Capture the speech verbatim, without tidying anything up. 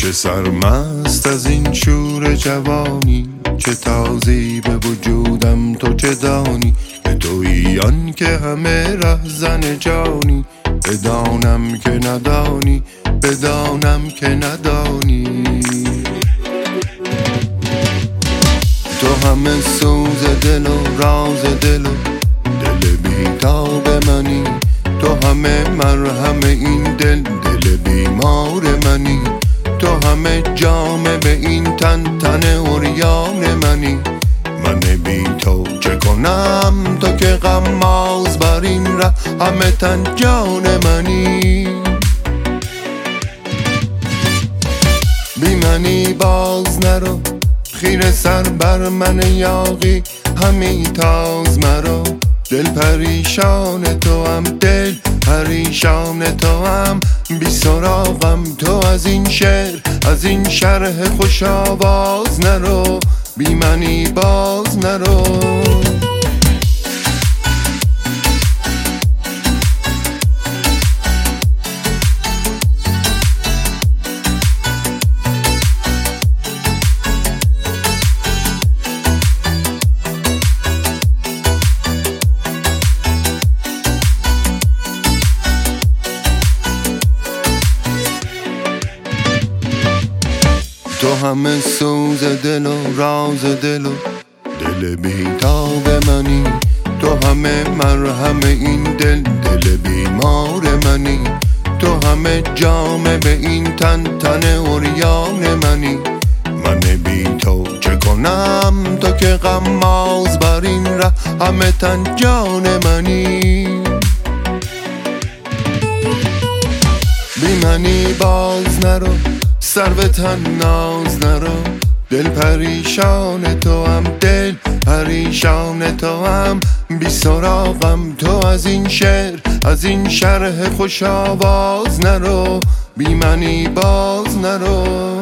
چه سرمست از این شور جوانی، چه تازی به وجودم تو چه دانی. به تویی آن که همه رهزن جانی، بدانم که ندانی، بدانم که ندانی. تو همه سوز دل و راز دل و دل بیتاب منی. تو همه مرهم این دل، دل بیمار منی. تو همه جام به این تن، تن عریان منی. من بی تو چه کنم، تو که غماز بر این ره، همه تن جان منی. بی منی باز نرو، خیره سر بر من یاغی همی تاز مرا. دل پریشان تو هم، دل پریشان تو هم. بی سراغم تو از این شعر، از این شرح خوش آواز نرو. بی منی باز نرو. تو همه سوز دل و راز دل و دل بیتاب منی. تو همه مرهم این دل، دل بیمار منی. تو همه جام به این تن، تن عریان منی. من بی تو چه کنم، تو که غماز بر این ره، همه تن جان منی. بی منی باز نرو، سر به تن ناز نرو. دل پریشان تو هم، دل پریشان تو هم. بی سراغم تو از این شعر، از این شرح خوش آواز نرو. بی منی باز نرو.